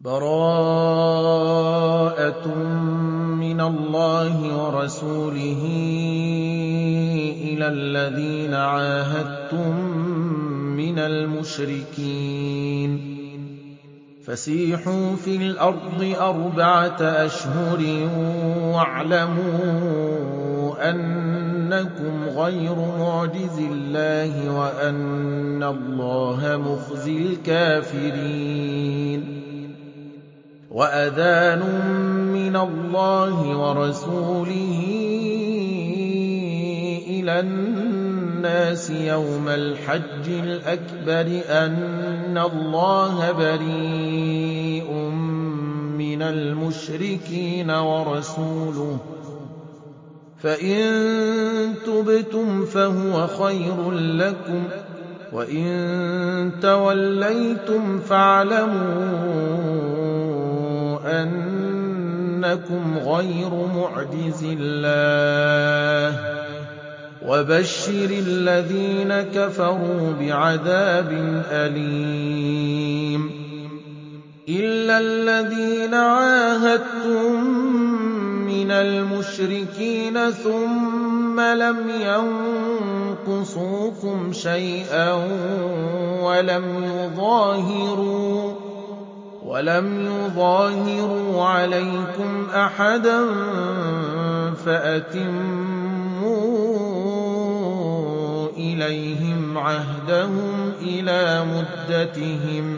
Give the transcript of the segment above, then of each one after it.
بَرَاءَةٌ مِّنَ اللَّهِ وَرَسُولِهِ إِلَى الَّذِينَ عَاهَدتُّم مِّنَ الْمُشْرِكِينَ فَسِيحُوا فِي الْأَرْضِ 4 أشهر وَاعْلَمُوا أَنَّكُمْ غَيْرُ مُعْجِزِي اللَّهِ وَأَنَّ اللَّهَ مُخْزِي الْكَافِرِينَ وَأَذَانٌ مِّنَ اللَّهِ وَرَسُولِهِ إِلَى النَّاسِ يَوْمَ الْحَجِّ الْأَكْبَرِ أَنَّ اللَّهَ بَرِيءٌ مِّنَ الْمُشْرِكِينَ وَرَسُولُهُ فَإِن تُبْتُمْ فَهُوَ خَيْرٌ لَّكُمْ وَإِن تَوَلَّيْتُمْ فَاعْلَمُوا أَنَّكُمْ غَيْرُ مُعْجِزِي اللَّهِ وَبَشِّرِ الَّذِينَ كَفَرُوا بِعَذَابٍ أَلِيمٍ إِلَّا الَّذِينَ عَاهَدتُّم مِّنَ الْمُشْرِكِينَ ثُمَّ لَمْ يَنقُصُوكُمْ شَيْئًا وَلَمْ يُظَاهِرُوا عَلَيْكُمْ أَحَدًا فَأَتِمُّوا إِلَيْهِمْ عَهْدَهُمْ إِلَىٰ مُدَّتِهِمْ ۚ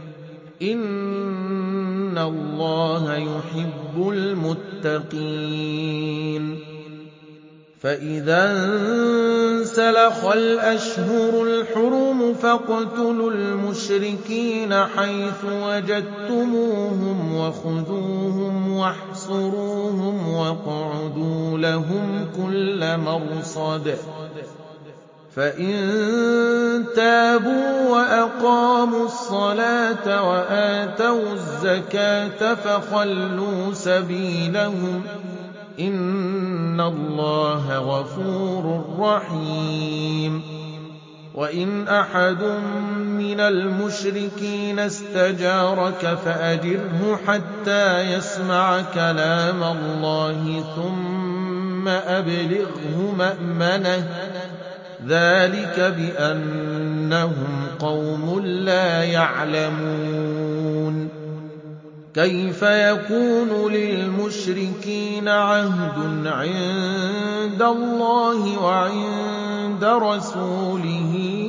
إِنَّ اللَّهَ يُحِبُّ الْمُتَّقِينَ فَإِذَا انسَلَخَ الْأَشْهُرُ الْحُرُمُ فَاقْتُلُوا الْمُشْرِكِينَ حَيْثُ وَجَدتُّمُوهُمْ وَخُذُوهُمْ وَاحْصُرُوهُمْ وَاقْعُدُوا لَهُمْ كُلَّ مَرْصَدٍ فَإِن تَابُوا وَأَقَامُوا الصَّلَاةَ وَآتَوُا الزَّكَاةَ فَخَلُّوا سَبِيلَهُمْ ۚ إِنَّ اللَّهَ غَفُورٌ رَّحِيمٌ وَإِنْ أَحَدٌ مِّنَ الْمُشْرِكِينَ اسْتَجَارَكَ فَأَجِرْهُ حَتَّىٰ يَسْمَعَ كَلَامَ اللَّهِ ثُمَّ أَبْلِغْهُ مَأْمَنَهُ ۚ ذَٰلِكَ بِأَنَّهُمْ قَوْمٌ لَّا يَعْلَمُونَ كَيْفَ يَكُونُ لِلْمُشْرِكِينَ عَهْدٌ عِندَ اللَّهِ وَعِندَ رَسُولِهِ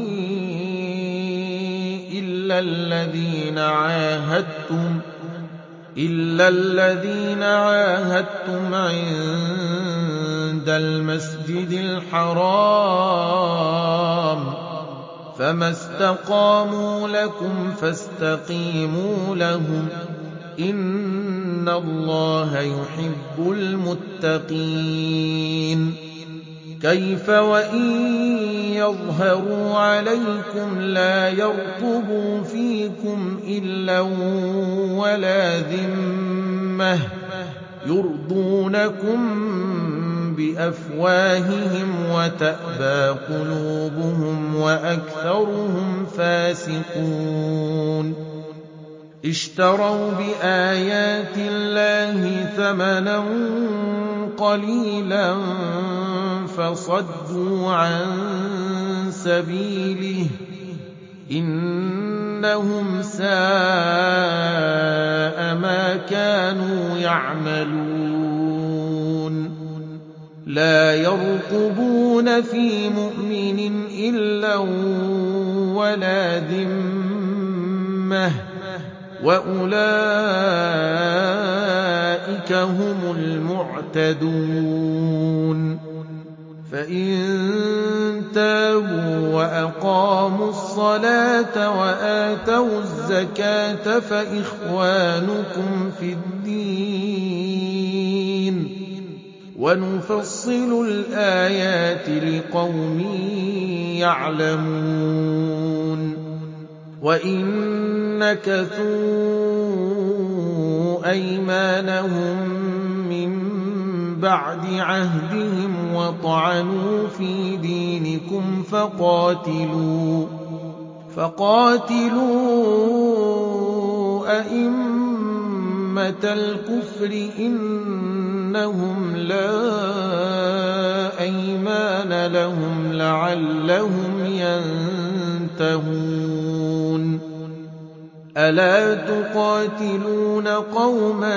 إِلَّا الَّذِينَ عَاهَدتُّمْ عِندَ الْمَسْجِدِ الْحَرَامِ ۖ فَمَا اسْتَقَامُوا لَكُمْ فَاسْتَقِيمُوا لَهُمْ ۚ إِنَّ اللَّهَ يُحِبُّ الْمُتَّقِينَ كَيْفَ وَإِن يَظْهَرُوا عَلَيْكُمْ لَا يَرْقُبُوا فِيكُمْ إِلًّا وَلَا ذِمَّةً يُرْضُونَكُم بِأَفْوَاهِهِمْ وَتَأْبَىٰ قُلُوبُهُمْ وَأَكْثَرُهُمْ فَاسِقُونَ اشْتَرَوْا بِآيَاتِ اللَّهِ ثَمَنًا قَلِيلًا فَصَدُّوا عَن سَبِيلِهِ ۚ إِنَّهُمْ سَاءَ مَا كَانُوا يَعْمَلُونَ لَا يَرْقُبُونَ فِي مُؤْمِنٍ إِلًّا وَلَا ذِمَّةً ۚ وَأُولَٰئِكَ هُمُ الْمُعْتَدُونَ فَإِن تَابُوا وَأَقَامُوا الصَّلَاةَ وَآتَوُا الزَّكَاةَ فَإِخْوَانُكُمْ فِي الدِّينِ ۗ وَنُفَصِّلُ الْآيَاتِ لِقَوْمٍ يَعْلَمُونَ وَإِن نَّكَثُوا أَيْمَانَهُم مِّن بَعْدِ عَهْدِهِمْ وَطَعَنُوا فِي دِينِكُمْ فَقَاتِلُوا أَئِمَّةَ أمة الكفر إنهم لا أيمان لهم لعلهم ينتهون ألا تقاتلون قوما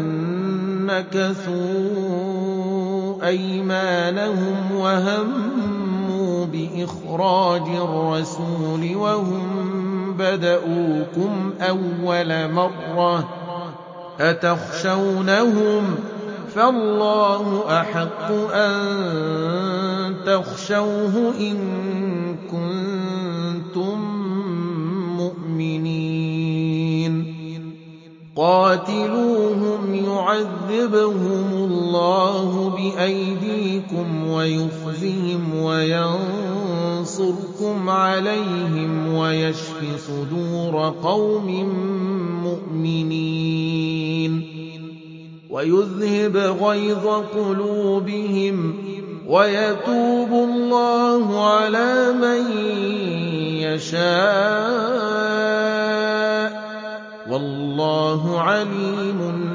نكثوا أيمانهم وهموا بإخراج الرسول وهم بدؤوكم أول مرة أتخشونهم فالله أحق أن تخشوه إن كنتم مؤمنين قاتلوهم يعذبهم الله بأيديكم ويخزهم وينصركم عليهم ويشف صدور قوم مؤمنين ويذهب غيظ قلوبهم ويتوب الله على من يشاء والله عليم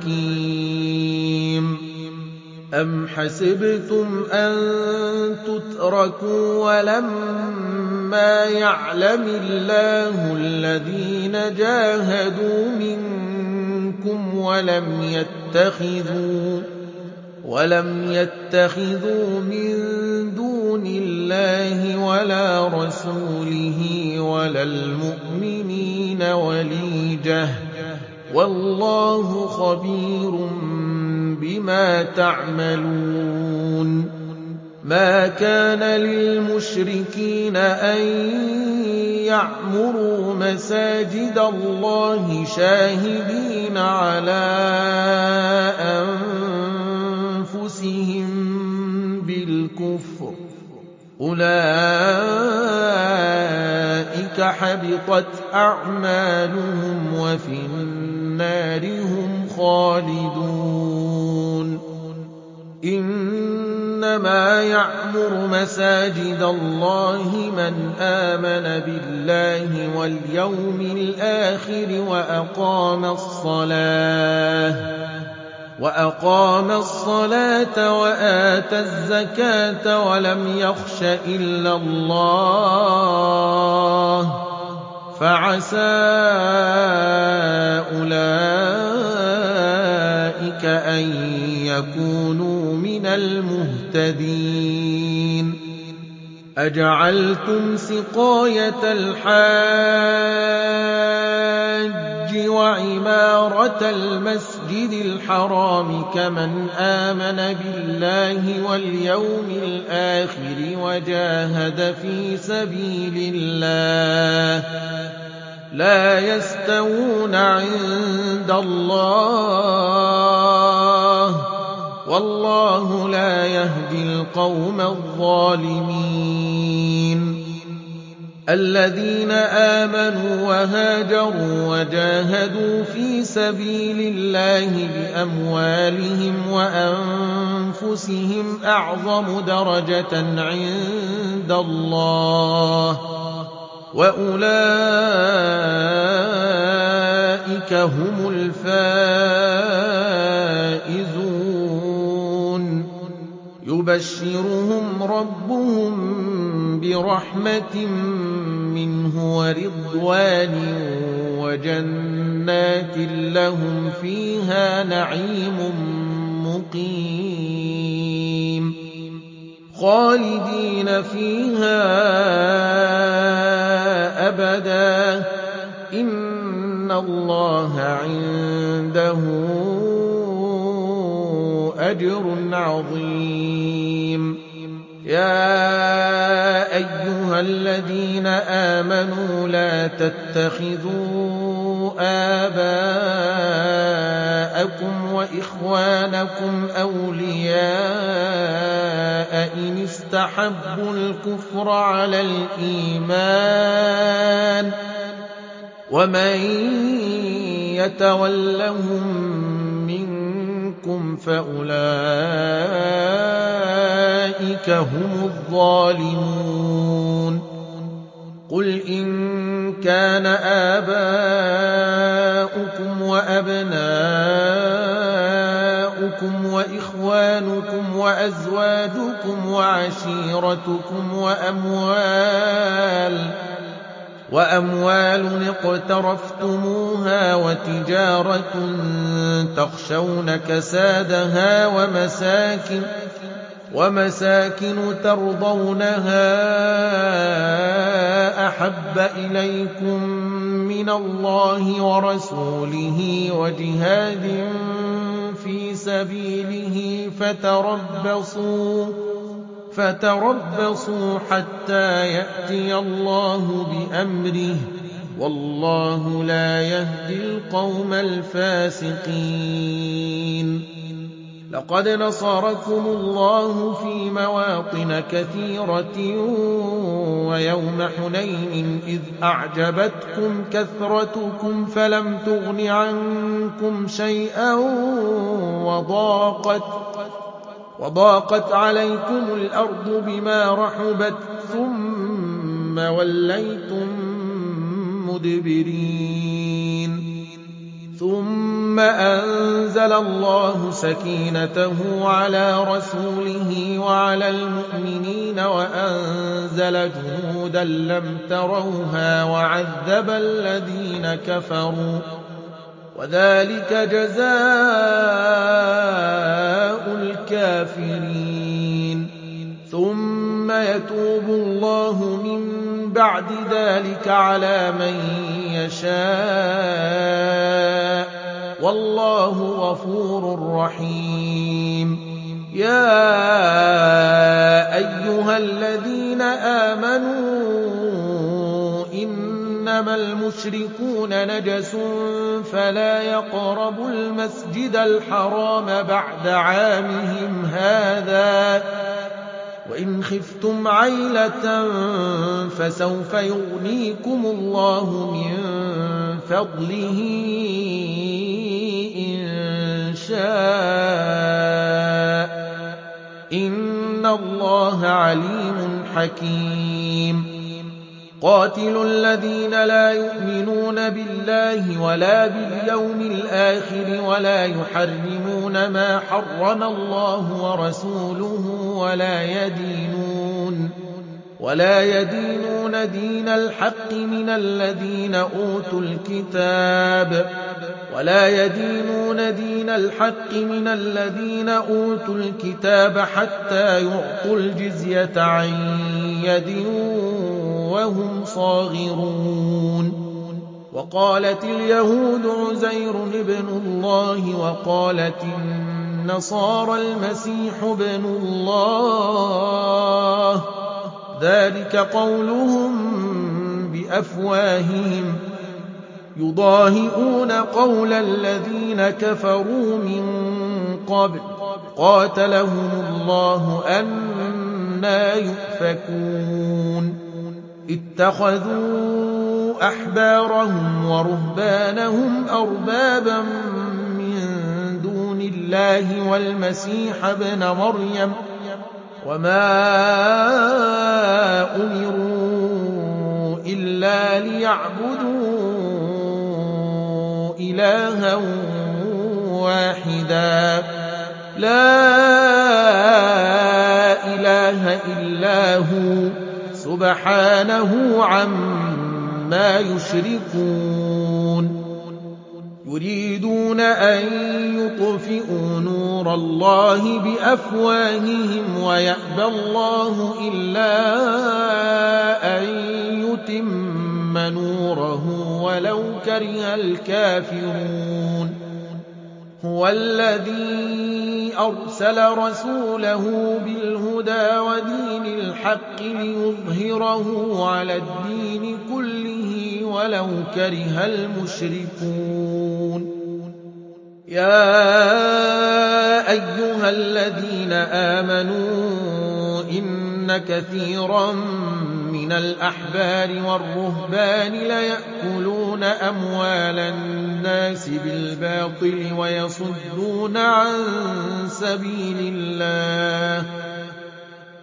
حكيم أم حسبتم أن تتركوا ولما يعلم الله الذين جاهدوا منكم ولم يتخذوا من دون الله ولا رسوله ولا المؤمنين وليجة والله خبير بما تعملون ما كان للمشركين أن يعمروا مساجد الله شاهدين على أنفسهم بالكفر أولئك حبطت أعمالهم وفي النار هم خالدون إنما يعمر مساجد الله من آمن بالله واليوم الآخر وأقام الصلاة وآتى الزكاة ولم يخش إلا الله فعسى أولئك أن يكونوا من المهتدين أجعلتم سقاية الحاج وعمارة المسجد الحرام كمن آمن بالله واليوم الآخر وجاهد في سبيل الله لا يستوون عند الله والله لا يهدي القوم الظالمين الذين آمنوا وهاجروا وجاهدوا في سبيل الله بأموالهم وأنفسهم أعظم درجة عند الله وأولئك هم الفائزون يبشرهم ربهم برحمة منه ورضوان وجنات لهم فيها نعيم مقيم خالدين فيها أبدا إن الله عنده أجر عظيم يا أيها الذين آمنوا لا تتخذوا آباءكم وإخوانكم أولياء إن استحبوا الكفر على الإيمان ومن يتولهم منكم فأولئك هم الظالمون قل إن كان آباؤكم وأبناؤكم وإخوانكم وأزواجكم وعشيرتكم وأموال اقترفتموها وتجارة تخشون كسادها ومساكن ترضونها أحب إليكم من الله ورسوله وجهاد في سبيله فتربصوا حتى يأتي الله بأمره والله لا يهدي القوم الفاسقين. لقد نصركم الله في مواطن كثيرة ويوم حنين إذ أعجبتكم كثرتكم فلم تغن عنكم شيئا وضاقت عليكم الأرض بما رحبت ثم وليتم مدبرين. ثم أنزل الله سكينته على رسوله وعلى المؤمنين وأنزل جنودا لم تروها وعذب الذين كفروا وذلك جزاء الكافرين. ثم يتوب الله من بعد ذلك على من يشاء والله غفور رحيم. يا أيها الذين آمنوا إنما المشركون نجس فلا يقربوا المسجد الحرام بعد عامهم هذا وإن خفتم عيلة فسوف يغنيكم الله من فضله إن شاء إن الله عليم حكيم. قاتلوا الذين لا يؤمنون بالله ولا باليوم الآخر ولا يحرمون ما حرم الله ورسوله ولا يدينون دين الحق من الذين أوتوا الكتاب حتى يعطوا الجزية عن يد وهم صاغرون. وقالت اليهود عزير ابن الله وقالت النصارى المسيح ابن الله ذلك قولهم بأفواههم يضاهئون قول الذين كفروا من قبل قاتلهم الله أنى يؤفكون. اتخذوا أحبارهم ورهبانهم أربابا من دون الله والمسيح ابن مريم وما أمروا إلا ليعبدوا إلها واحدا لا إله إلا هو سبحانه عما يشركون. يريدون أن يطفئوا نور الله بأفواههم ويأبى الله إلا أن يتم نوره ولو كره الكافرون. هو الذي أرسل رسوله بالهدى ودين الحق ليظهره على الدين كله ولو كره المشركون. يا أيها الذين آمنوا إن كثيرا من الأحبار والرهبان ليأكلون أموال الناس بالباطل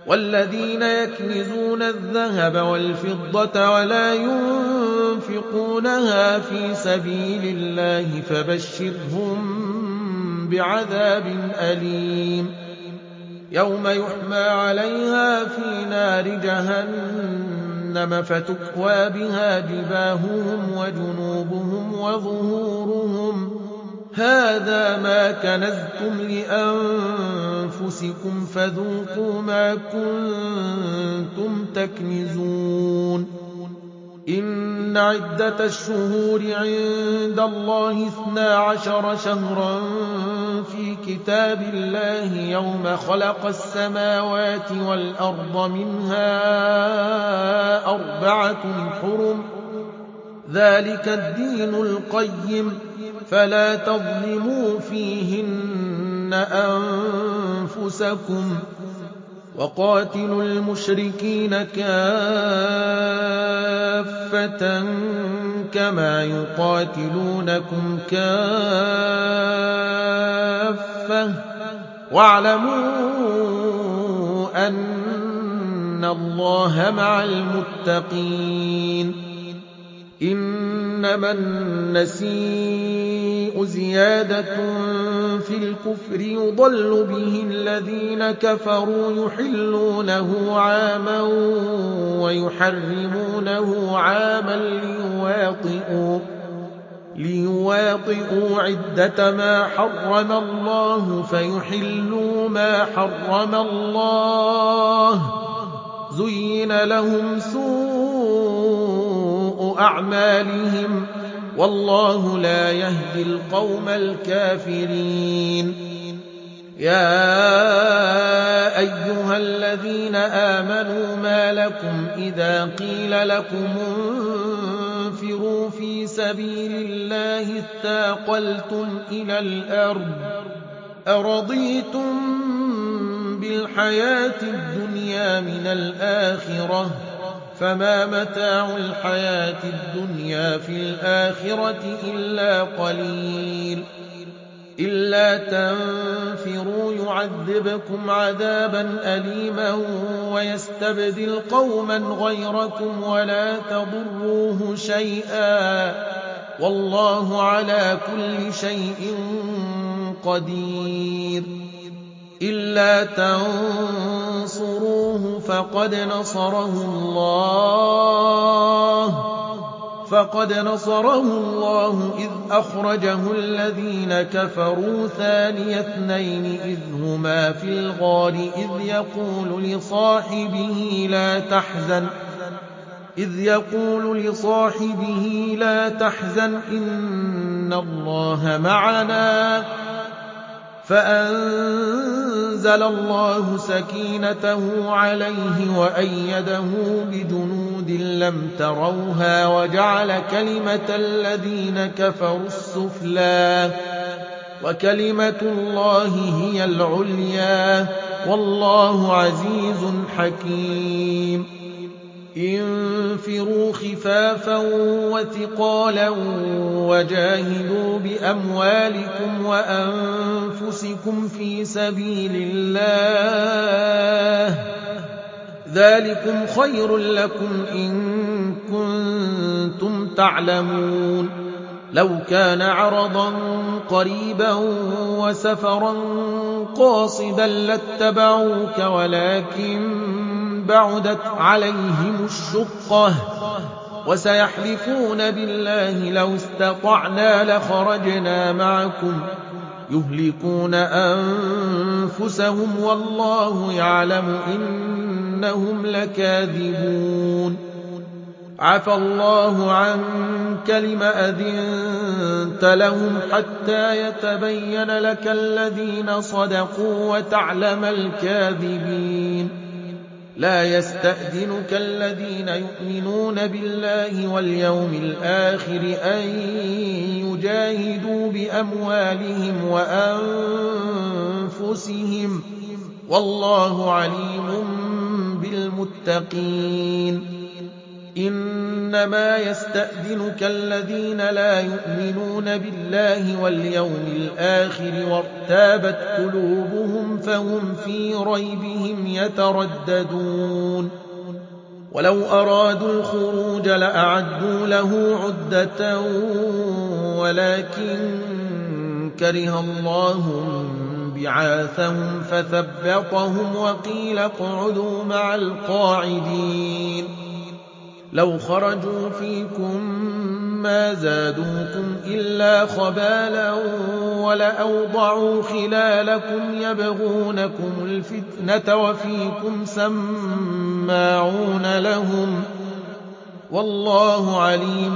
والذين يكنزون الذهب والفضة ولا ينفقونها في سبيل الله فبشرهم بعذاب أليم يوم يحمى عليها في نار جهنم فتكوى بها جباههم وجنوبهم وظهورهم هذا ما كنزتم لأنفسكم فذوقوا ما كنتم تكنزون إن عدة الشهور عند الله 12 شهرا في كتاب الله يوم خلق السماوات والأرض منها 4 حرم ذلك الدين القيم فلا تظلموا فيهن أنفسكم وقاتلوا المشركين كافة كما يقاتلونكم كافة واعلموا أن الله مع المتقين إنما النسيء زيادة في الكفر يضل به الذين كفروا يحلونه عاما ويحرمونه عاما ليواطئوا عدة ما حرم الله فيحلوا ما حرم الله زين لهم سوء أعمالهم والله لا يهدي القوم الكافرين يا أيها الذين آمنوا ما لكم إذا قيل لكم انفروا في سبيل الله اثاقلتم إلى الأرض أرضيتم بالحياة الدنيا من الآخرة فما متاع الحياة الدنيا في الآخرة إلا قليل إلا تنفروا يعذبكم عذابا أليما ويستبدل قوما غيركم ولا تضروه شيئا والله على كل شيء قدير إلا تنصروه فقد نصره الله إذ أخرجه الذين كفروا ثاني اثنين إذ هما في الغار إذ يقول لصاحبه لا تحزن إن الله معنا فأنزل الله سكينته عليه وأيده بجنود لم تروها وجعل كلمة الذين كفروا السفلى وكلمة الله هي العليا والله عزيز حكيم انفروا خفافا وثقالا وجاهدوا بأموالكم وأنفسكم في سبيل الله ذلكم خير لكم إن كنتم تعلمون لو كان عرضا قريبا وسفرا قاصدا لاتبعوك ولكن بعدت عليهم الشقة وسيحلفون بالله لو استطعنا لخرجنا معكم يهلكون أنفسهم والله يعلم إنهم لكاذبون عفى الله عنك لم أذنت لهم حتى يتبين لك الذين صدقوا وتعلم الكاذبين لا يستأذنك الذين يؤمنون بالله واليوم الآخر أن يجاهدوا بأموالهم وأنفسهم والله عليم بالمتقين إن إنما يستأذنك الذين لا يؤمنون بالله واليوم الآخر وارتابت قلوبهم فهم في ريبهم يترددون ولو أرادوا الخروج لأعدوا له عدة ولكن كره الله بعاثهم فثبطهم وقيل اقعدوا مع القاعدين لو خرجوا فيكم ما زادوكم إلا خبالا ولأوضعوا خلالكم يبغونكم الفتنة وفيكم سماعون لهم والله عليم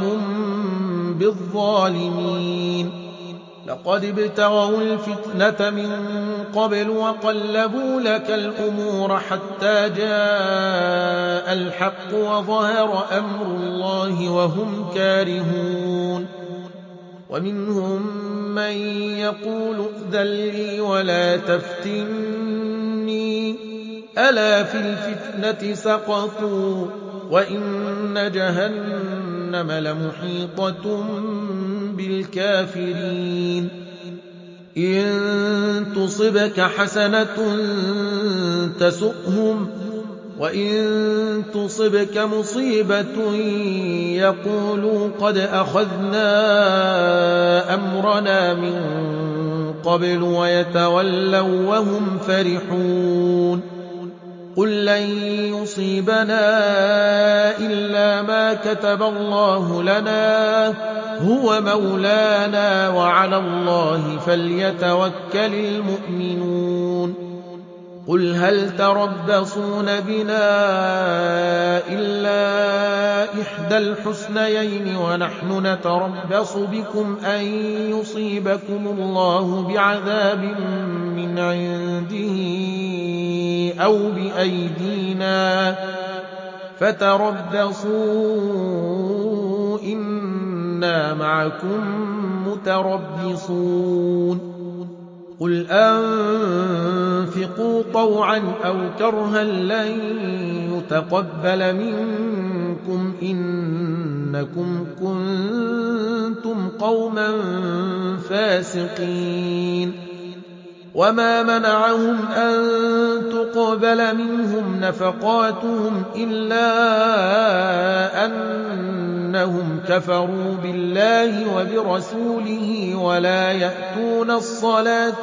بالظالمين لقد ابتغوا الفتنة من قبل وقلبوا لك الأمور حتى جاء الحق وظهر أمر الله وهم كارهون ومنهم من يقول ائذن لي ولا تفتني ألا في الفتنة سقطوا وإن جهنم لمحيطة بالكافرين إن تصبك حسنة تسؤهم وإن تصبك مصيبة يقولوا قد أخذنا أمرنا من قبل ويتولوا وهم فرحون قل لن يصيبنا إلا ما كتب الله لنا هو مولانا وعلى الله فليتوكل المؤمنون قل هل تربصون بنا إلا إحدى الحسنيين ونحن نتربص بكم أن يصيبكم الله بعذاب من عنده أو بأيدينا فتربصوا إنا معكم متربصون قل أنفقوا طوعا أو كرها لن يتقبل منكم إنكم كنتم قوما فاسقين وما منعهم أن تقبل منهم نفقاتهم إلا أنهم كفروا بالله وبرسوله ولا يأتون الصلاة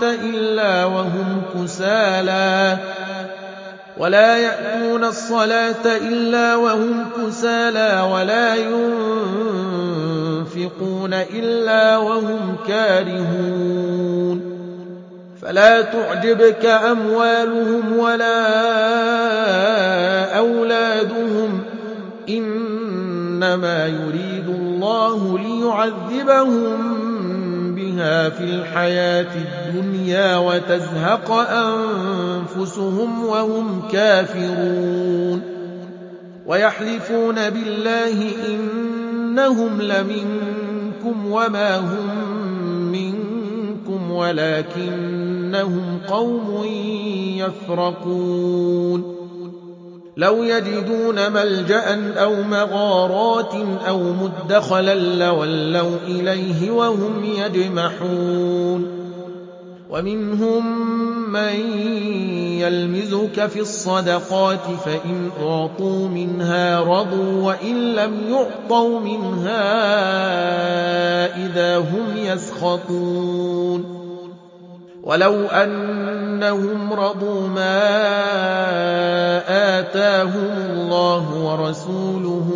إلا وهم كسالى ولا ينفقون إلا وهم كارهون فلا تعجبك أموالهم ولا أولادهم إنما يريد الله ليعذبهم بها في الحياة الدنيا وتزهق أنفسهم وهم كافرون ويحلفون بالله إنهم لمنكم وما هم منكم ولكنهم قوم يفرقون لو يجدون ملجأ أو مغارات أو مدخلا لولوا إليه وهم يجمحون ومنهم من يلمزك في الصدقات فإن أعطوا منها رضوا وإن لم يعطوا منها إذا هم يسخطون ولو أنهم رضوا ما آتاهم الله ورسوله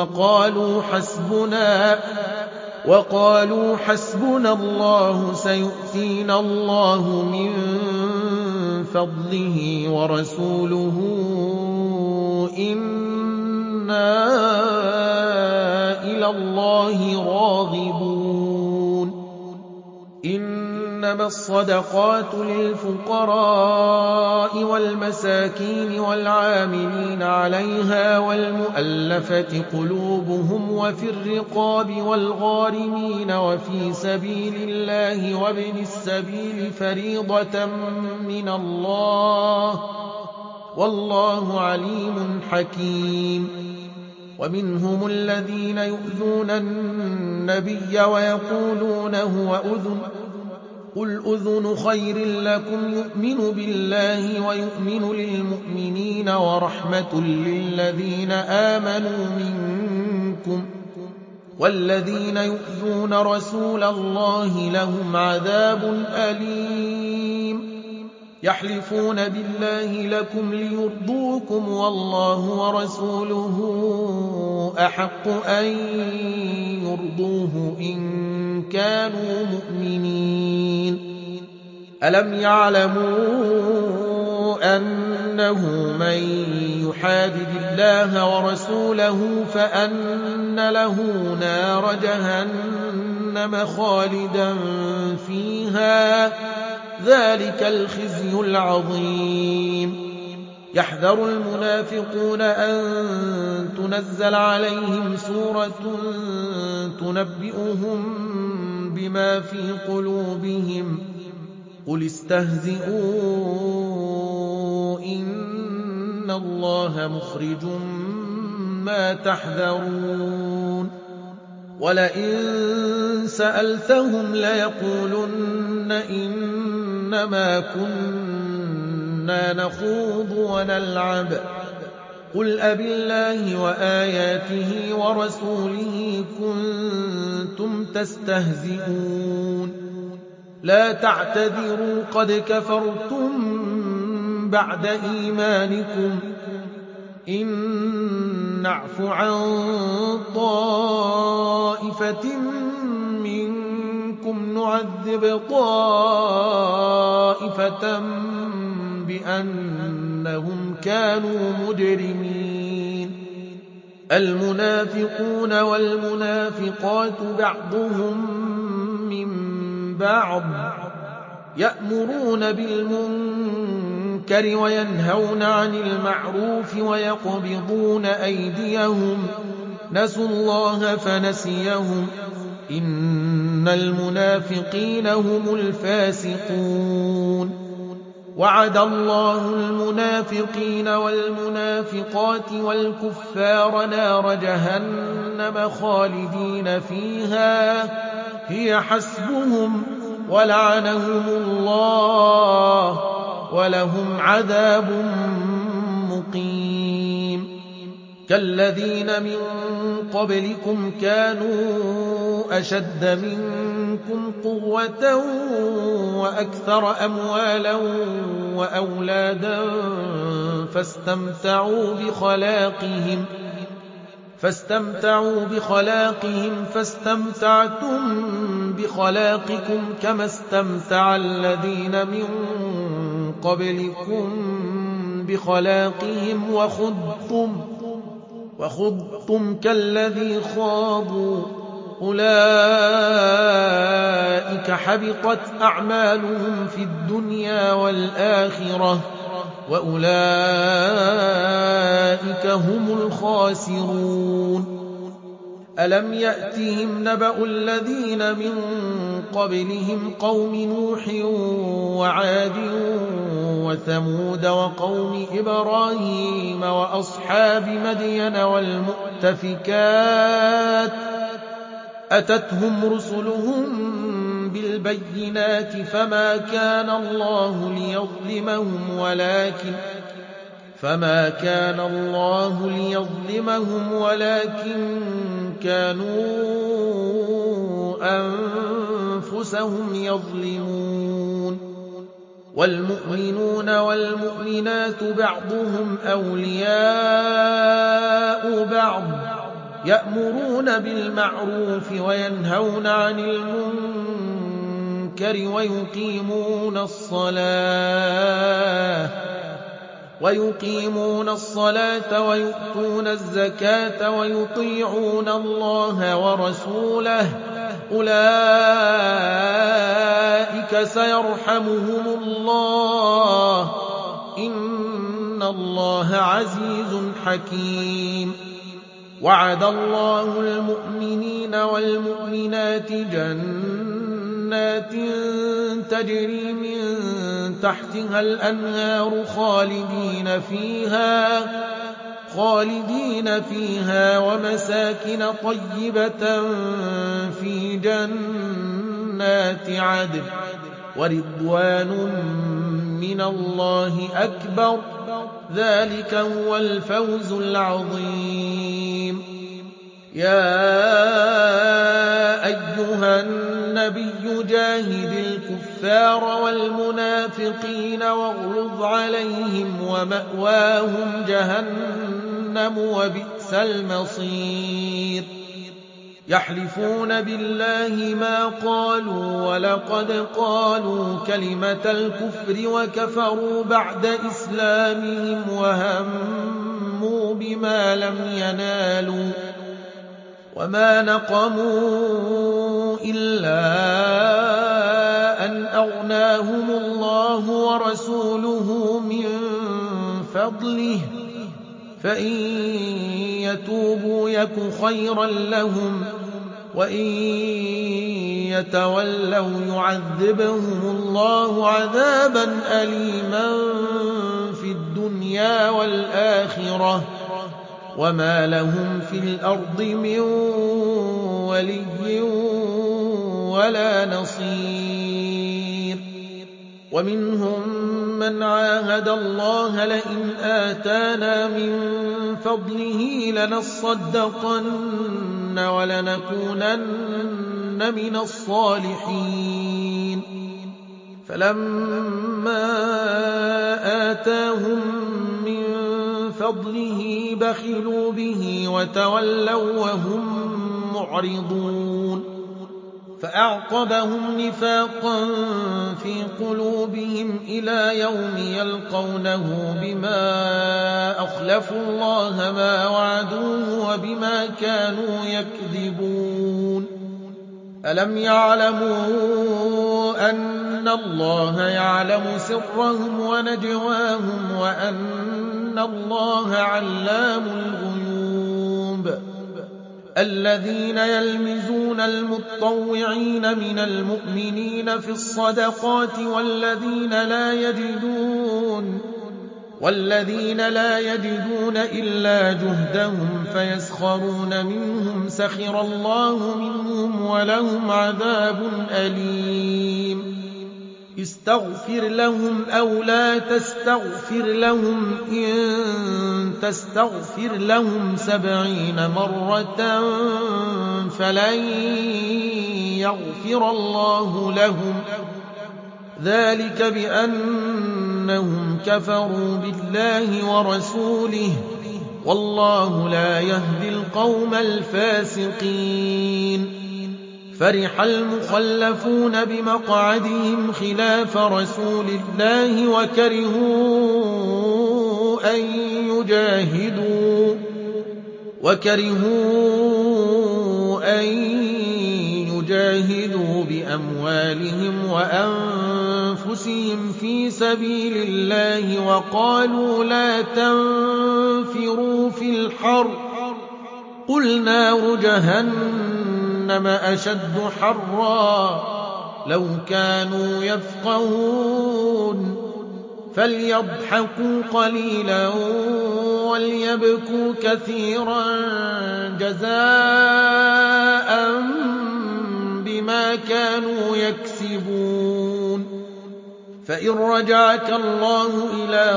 وقالوا حسبنا الله سيؤتينا الله من فضله ورسوله إنا إلى الله راغبون إنما الصدقات للفقراء والمساكين والعاملين عليها والمؤلفة قلوبهم وفي الرقاب والغارمين وفي سبيل الله وابن السبيل فريضة من الله والله عليم حكيم ومنهم الذين يؤذون النبي ويقولون هو أذن قل أذن خير لكم يؤمن بالله ويؤمن للمؤمنين ورحمة للذين آمنوا منكم والذين يؤذون رسول الله لهم عذاب أليم يحلفون بالله لكم ليرضوكم والله ورسوله أحق أن يرضوه إن كانوا مؤمنين ألم يعلموا أنه من يحادد الله ورسوله فأن له نار جهنم خالدا فيها ذلك الخزي العظيم يحذر المنافقون أن تنزل عليهم سورة تنبئهم بما في قلوبهم قل استهزئوا إن الله مخرج ما تحذرون ولئن سألتهم ليقولن إنما كنا نخوض ونلعب قل أبالله وآياته ورسوله كنتم تستهزئون لا تعتذروا قد كفرتم بعد إيمانكم إن نعف عن طائفة منكم نعذب طائفة بأنهم كانوا مجرمين المنافقون والمنافقات بعضهم من بعض يأمرون بالمنكر وينهون عن المعروف ويقبضون أيديهم نسوا الله فنسيهم إن المنافقين هم الفاسقون وعد الله المنافقين والمنافقات والكفار نار جهنم خالدين فيها هي حسبهم ولعنهم الله ولهم عذاب مقيم كالذين من قبلكم كانوا أشد منكم قوة وأكثر أموالا وأولادا فاستمتعوا بخلاقهم فاستمتعتم بخلاقكم كما استمتع الذين من قبلكم بخلاقهم وخضتم كالذي خاضوا أولئك حبطت أعمالهم في الدنيا والآخرة وأولئك هم الخاسرون ألم يأتهم نبأ الذين من قبلهم قوم نوح وعاد وثمود وقوم إبراهيم وأصحاب مدين والمؤتفكات أتتهم رسلهم بالبينات فما كان الله ليظلمهم ولكن كانوا أنفسهم يظلمون والمؤمنون والمؤمنات بعضهم أولياء بعض يأمرون بالمعروف وينهون عن المنكر ويقيمون الصلاة ويؤتون الزكاة ويطيعون الله ورسوله أولئك سيرحمهم الله إن الله عزيز حكيم وعد الله المؤمنين والمؤمنات جنات تجري من خالدين فيها ومساكن طيبة في جنات عدن ورضوان من الله أكبر ذلك هو الفوز العظيم. يا أيها النبي جاهد الكفار والمنافقين واغلظ عليهم ومأواهم جهنم وبئس المصير. يحلفون بالله ما قالوا ولقد قالوا كلمة الكفر وكفروا بعد إسلامهم وهموا بما لم ينالوا وما نقموا إلا أن أغناهم الله ورسوله من فضله فإن يتوبوا يك خيرا لهم وإن يتولوا يعذبهم الله عذابا أليما في الدنيا والآخرة وما لهم في الأرض من ولي ولا نصير. ومنهم من عاهد الله لئن آتانا من فضله لنصدقن ولنكونن من الصالحين فلما آتاهم من فضله بخلوا به وتولوا وهم معرضون فأعقبهم نفاقا في قلوبهم إلى يوم يلقونه بما أخلفوا الله ما وعدوه وبما كانوا يكذبون. ألم يعلموا أن الله يعلم سرهم ونجواهم وأن الله علام الغيوب. الذين يلمزون المطوعين من المؤمنين في الصدقات والذين لا يجدون إلا جهدهم فيسخرون منهم سخر الله منهم ولهم عذاب أليم. استغفر لهم أو لا تستغفر لهم إن تستغفر لهم 70 مرة فلن يغفر الله لهم ذلك بأنهم كفروا بالله ورسوله والله لا يهدي القوم الفاسقين. فرح المخلفون بمقعدهم خلاف رسول الله وكرهوا أن يجاهدوا بأموالهم وأنفسهم في سبيل الله وقالوا لا تنفروا في الحر قل نار جهنم أشد حرا لو كانوا يفقهون فليضحكوا قليلا وليبكوا كثيرا جزاء بما كانوا يكسبون. فإن رجعك الله إلى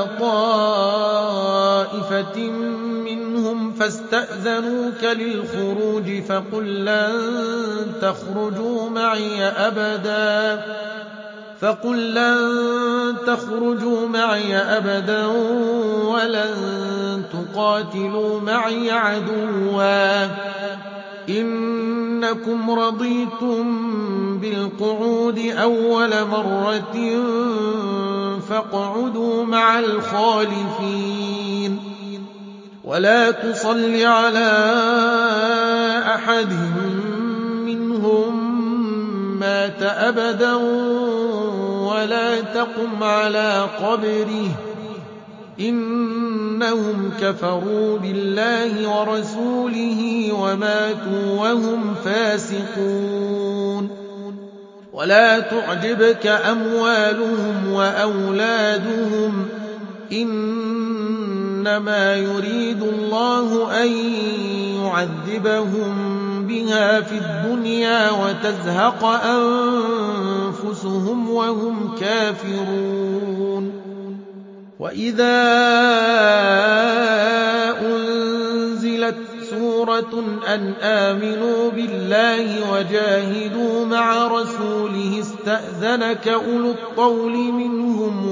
طائفة منهم فاستأذنوك للخروج فقل لن تخرجوا معي أبدا ولن تقاتلوا معي عدوا إنكم رضيتم بالقعود أول مرة فاقعدوا مع الخالفين ولا تصل على أحد منهم مات أبدا ولا تقم على قبره إنهم كفروا بالله ورسوله وماتوا وهم فاسقون. ولا تعجبك أموالهم وأولادهم إنما يريد الله أن يعذبهم بها في الدنيا وتزهق أنفسهم وهم كافرون. وإذا أنزلت سورة أن آمنوا بالله وجاهدوا مع رسوله استأذنك أولو الطول منهم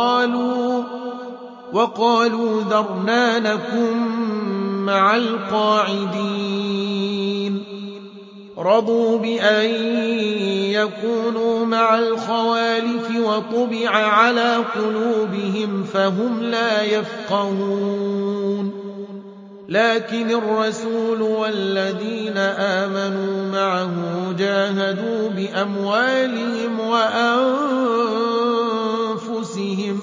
وقالوا ذرنا نكن مع القاعدين. رضوا بأن يكونوا مع الخوالف وطبع على قلوبهم فهم لا يفقهون. لكن الرسول والذين آمنوا معه جاهدوا بأموالهم وأنفسهم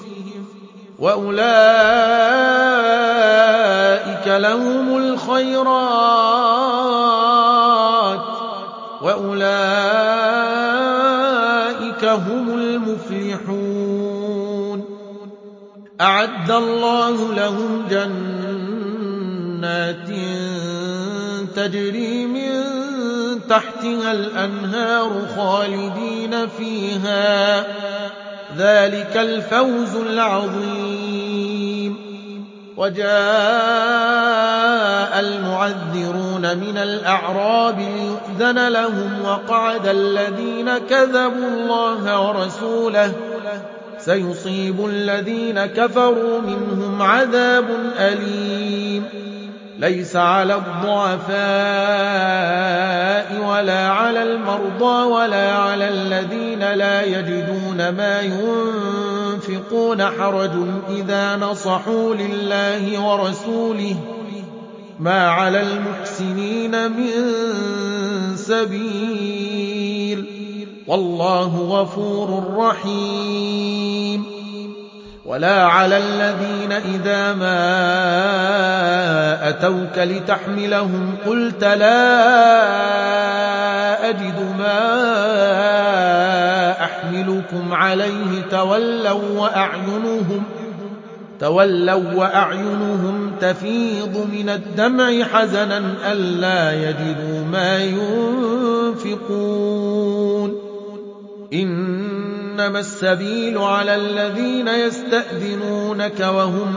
وأولئك لهم الخيرات وأولئك هم المفلحون. أعد الله لهم جنات تجري من تحتها الأنهار خالدين فيها ذلك الفوز العظيم. وجاء المعذرون من الأعراب ليؤذن لهم وقعد الذين كذبوا الله ورسوله سيصيب الذين كفروا منهم عذاب أليم. ليس على الضعفاء ولا على المرضى ولا على الذين لا يجدون ما ينفقون حرج إذا نصحوا لله ورسوله ما على المحسنين من سبيل والله غفور رحيم. ولا على الذين إذا ما أتوك لتحملهم قلت لا أجد ما أحملكم عليه تولوا وأعينهم تفيض من الدمع حزنا ألا يجدوا ما ينفقون. إنما السبيل على الذين يستأذنونك وهم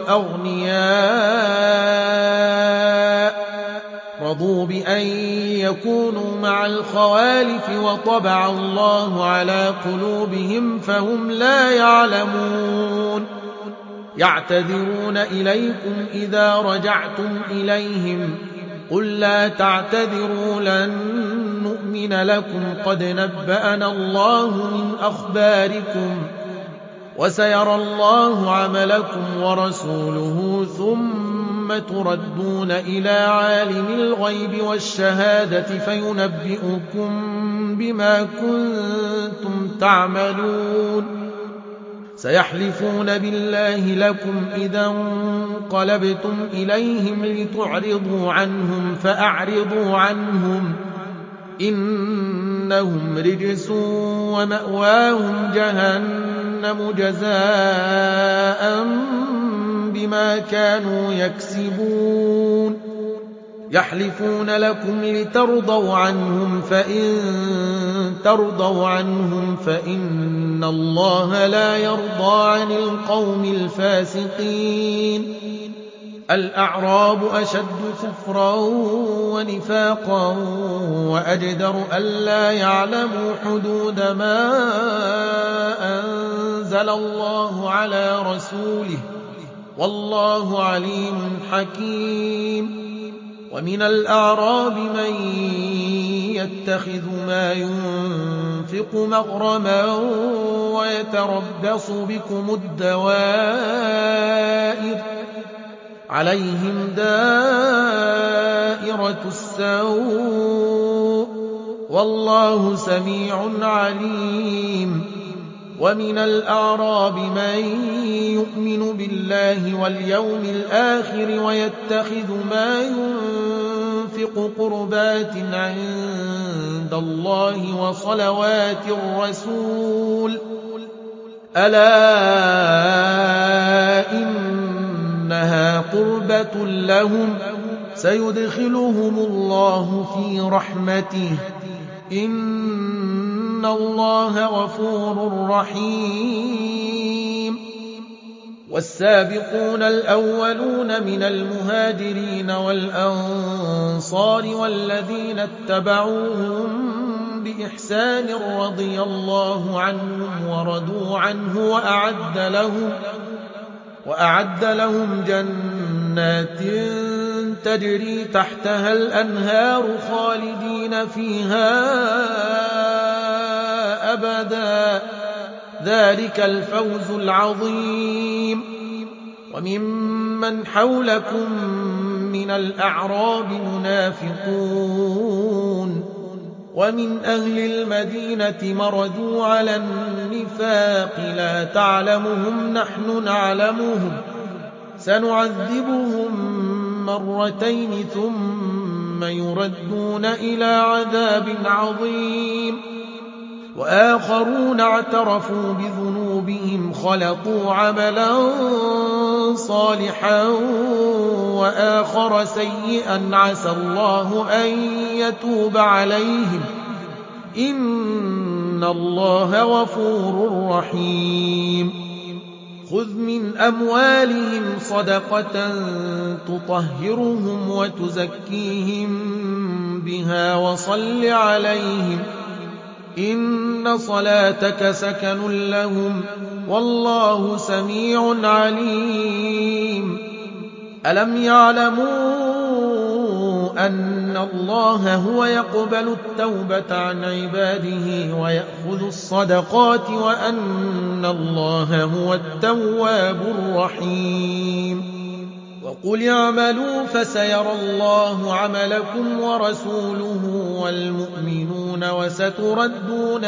أغنياء رضوا بأن يكونوا مع الخوالف وطبع الله على قلوبهم فهم لا يعلمون. يعتذرون إليكم إذا رجعتم إليهم قل لا تعتذروا لن نؤمن لكم قد نبأنا الله من أخباركم وسيرى الله عملكم ورسوله ثم تردون إلى عالم الغيب والشهادة فينبئكم بما كنتم تعملون. سيحلفون بالله لكم إذا انقلبتم إليهم لتعرضوا عنهم فأعرضوا عنهم إنهم رجس ومأواهم جهنم جزاء بما كانوا يكسبون. يحلفون لكم لترضوا عنهم فإن ترضوا عنهم فإن الله لا يرضى عن القوم الفاسقين. الأعراب أشد كفرا ونفاقا وأجدر ألا يعلموا حدود ما أنزل الله على رسوله والله عليم حكيم. ومن الأعراب من يتخذ ما ينفق مغرما ويتربص بكم الدوائر عليهم دائرة السوء والله سميع عليم. ومن الأعراب من يؤمن بالله واليوم الآخر ويتخذ ما ينفق قربات عند الله وصلوات الرسول ألا إنها قربات مغفرة لهم سيدخلهم الله في رحمته إن الله غفور رحيم والسابقون الأولون من المهاجرين والأنصار والذين اتبعوهم بإحسان رضي الله عنهم ورضوا عنه وأعد لهم جنات تجري تحتها الأنهار خالدين فيها أبدا ذلك الفوز العظيم وممن حولكم من الأعراب منافقون ومن أهل المدينة مردوا على النفاق لا تعلمهم نحن نعلمهم سنعذبهم مرتين ثم يردون إلى عذاب عظيم وآخرون اعترفوا بذنوبهم خلطوا عملا صالحا وآخر سيئا عسى الله أن يتوب عليهم إن الله غفور رحيم خذ من أموالهم صدقة تطهرهم وتزكيهم بها وصل عليهم إن صلاتك سكن لهم والله سميع عليم ألم يعلموا أن الله هو يقبل التوبة عن عباده ويأخذ الصدقات وأن الله هو التواب الرحيم وقل اعملوا فسيرى الله عملكم ورسوله والمؤمنون وستردون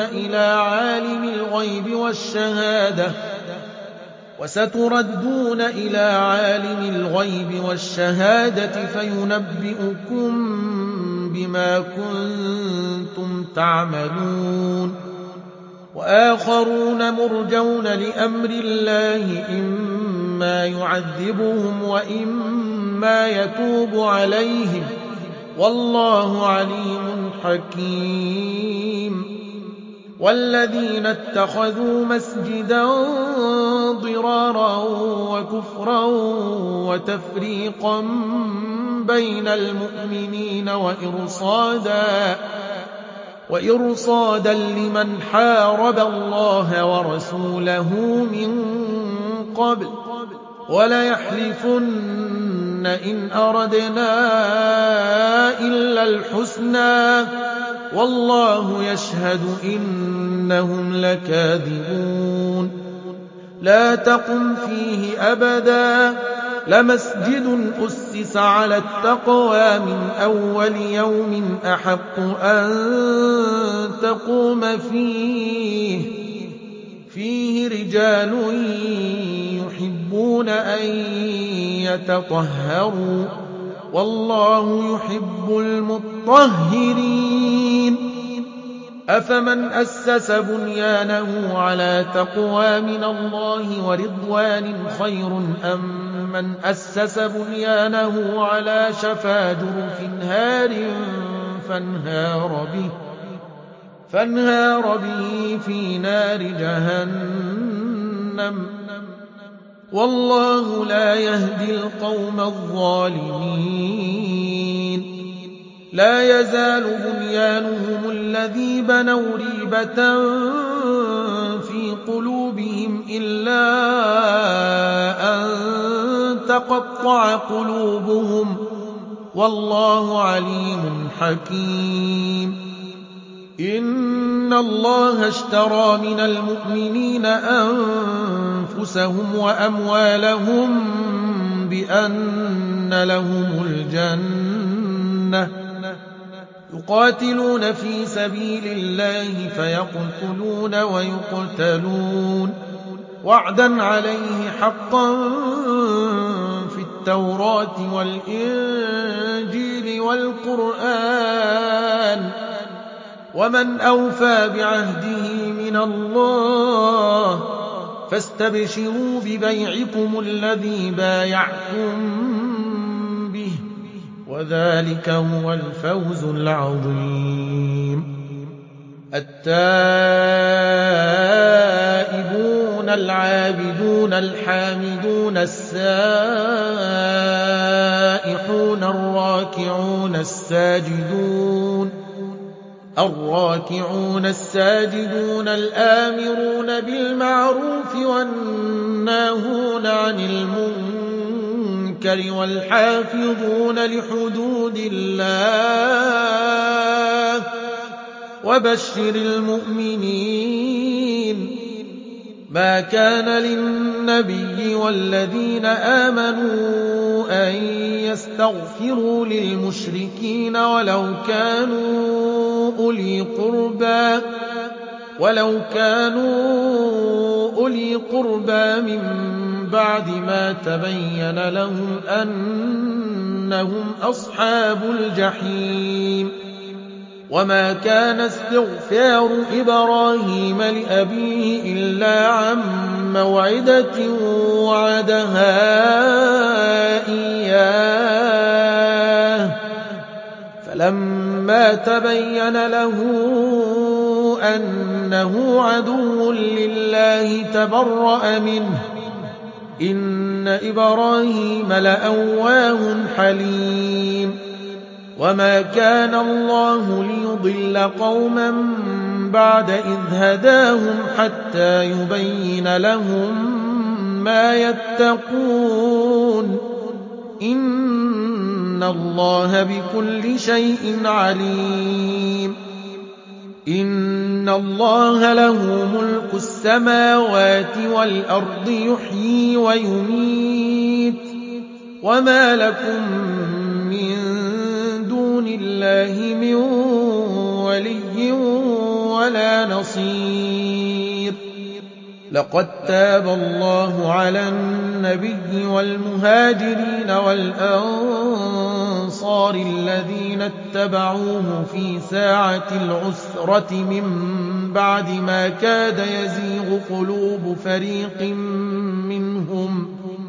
إلى عالم الغيب والشهادة فينبئكم بما كنتم تعملون وآخرون مرجون لأمر الله إما يعذبهم وإما يتوب عليهم والله عليم حكيم والذين اتخذوا مسجدا ضرارا وكفرا وتفريقا بين المؤمنين وإرصادا لمن حارب الله ورسوله من قبل وليحلفن إن أردنا إلا الحسنى والله يشهد إنهم لكاذبون لا تقم فيه أبدا لمسجد أسس على التقوى من أول يوم أحق أن تقوم فيه رجال يحبون أن يتطهروا والله يحب المطهرين أفمن أسس بنيانه على تقوى من الله ورضوان خير أم من أسس بنيانه على شفا جرف هار فانهار به في نار جهنم والله لا يهدي القوم الظالمين لا يزال بنيانهم الذي بنوا ريبة في قلوبهم إلا أن تقطع قلوبهم والله عليم حكيم إن الله اشترى من المؤمنين أنفسهم وأموالهم بأن لهم الجنة يقاتلون في سبيل الله فيقتلون ويقتلون وعدا عليه حقا في التوراة والإنجيل والقرآن ومن أوفى بعهده من الله فاستبشروا ببيعكم الذي بايعتم وذلك هو الفوز العظيم. التائبون العابدون الحامدون السائحون الراكعون الساجدون الآمرون بالمعروف والناهون عن المنكر والحافظون لحدود الله وبشر المؤمنين. ما كان للنبي والذين آمنوا أن يستغفروا للمشركين ولو كانوا أولي قربى من بعد ما تبين لهم أنهم أصحاب الجحيم. وما كان استغفار إبراهيم لأبيه إلا عن موعدة وعدها إياه فلما تبين له أنه عدو لله تبرأ منه إن إبراهيم لأواه حليم. وما كان الله ليضل قوما بعد إذ هداهم حتى يبين لهم ما يتقون إن الله بكل شيء عليم. إن الله له ملك السماوات والأرض يحيي ويميت وما لكم من دون الله من ولي ولا نصير. لقد تاب الله على النبي والمهاجرين والأنصار الذين اتبعوه في ساعة العسرة من بعد ما كاد يزيغ قلوب فريق منهم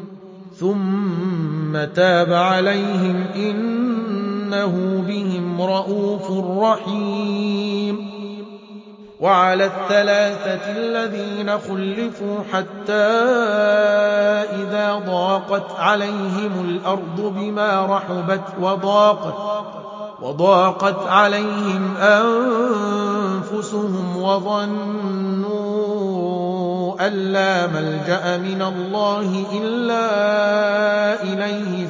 ثم تاب عليهم إنه بهم رءوف رحيم. وعلى الثلاثة الذين خلفوا حتى إذا ضاقت عليهم الأرض بما رحبت وضاقت عليهم أنفسهم وظنوا أن لا ملجأ من الله إلا إليه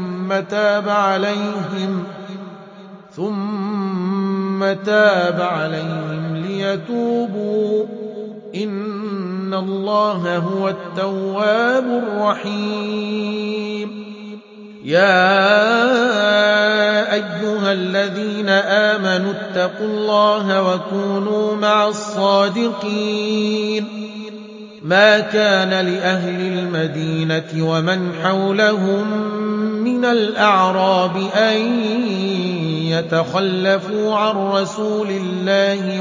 ثم تاب عليهم ليتوبوا إن الله هو التواب الرحيم. يا أيها الذين آمنوا اتقوا الله وكونوا مع الصادقين. ما كان لأهل المدينة ومن حولهم من الأعراب أن يتخلفوا عن رسول الله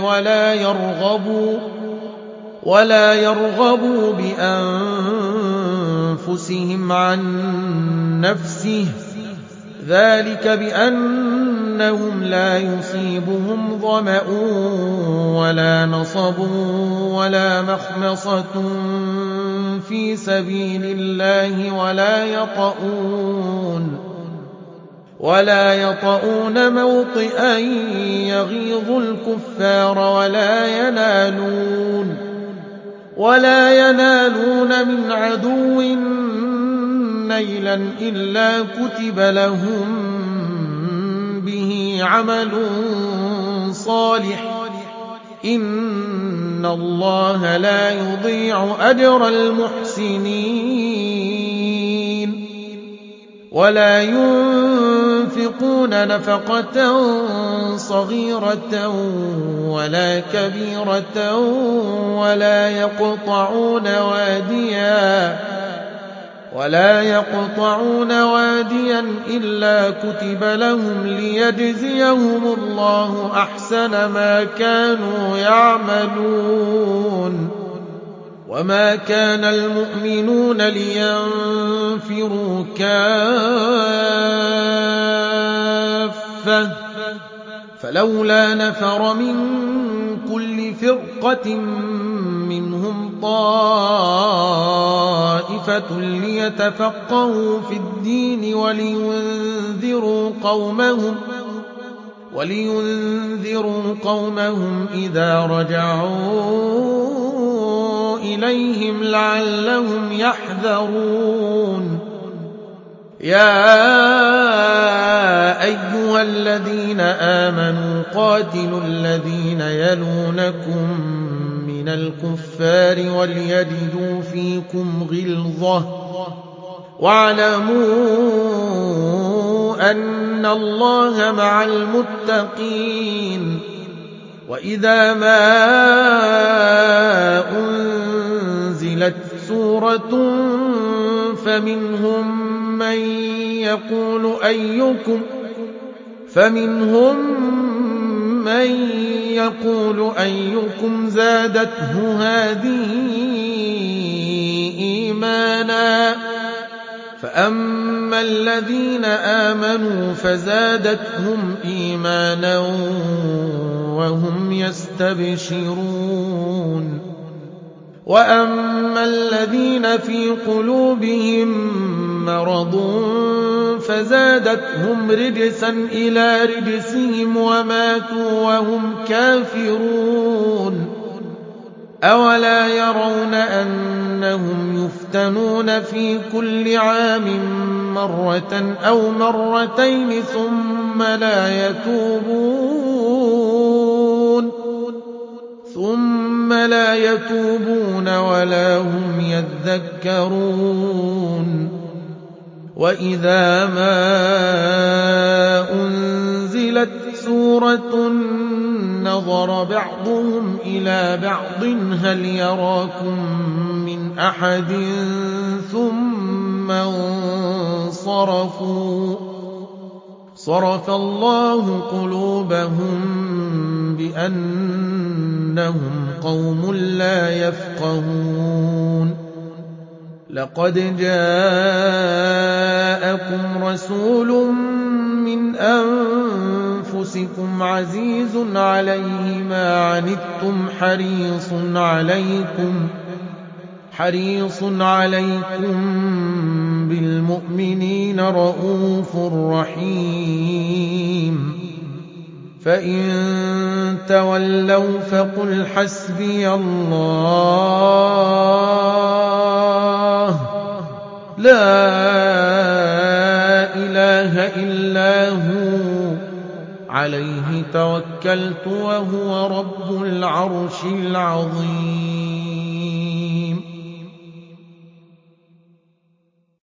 ولا يرغبوا بأنفسهم عن نفسه ذلك بأنهم لا يصيبهم ظمأ ولا نصب ولا مخمصة في سبيل الله ولا يطؤون موطئا يغيظ الكفار ولا ينالون من عدو نيلا إلا كتب لهم به عمل صالح إن الله لا يضيع أجر المحسنين. ولا ينفقون نفقة صغيرة ولا كبيرة ولا يقطعون واديا إلا كتب لهم ليجزيهم الله أحسن ما كانوا يعملون. وما كان المؤمنون لينفروا كافة كَافَّةً فلولا نفر من كل فرقة منهم طائفة ليتفقهوا في الدين ولينذروا قومهم إذا رجعوا إليهم لعلهم يحذرون يا أيها الذين آمنوا قاتلوا الذين يلونكم من الكفار وليجدوا فيكم غلظة واعلموا أن الله مع المتقين وإذا ما أنزلت سورة فمنهم من يقول أيكم زادته هذه إيمانا فأما الذين آمنوا فزادتهم إيمانا وهم يستبشرون وأما الذين في قلوبهم مرض فزادتهم رجسا إلى رجسهم وماتوا وهم كافرون أولا يرون أنهم يفتنون في كل عام مرة أو مرتين ثم لا يتوبون ولا هم يذكرون وإذا ما أنزلت سورة نظر بعضهم إلى بعض هل يراكم من أحد ثم انصرفوا صرف الله قلوبهم بأنهم قوم لا يفقهون لقد جاءكم رسول من أنفسكم عزيز عليه ما عنتم حريص عليكم بالمؤمنين رؤوف رحيم فإن تولوا فقل حسبي الله لا إله إلا هو عليه توكلت وهو رب العرش العظيم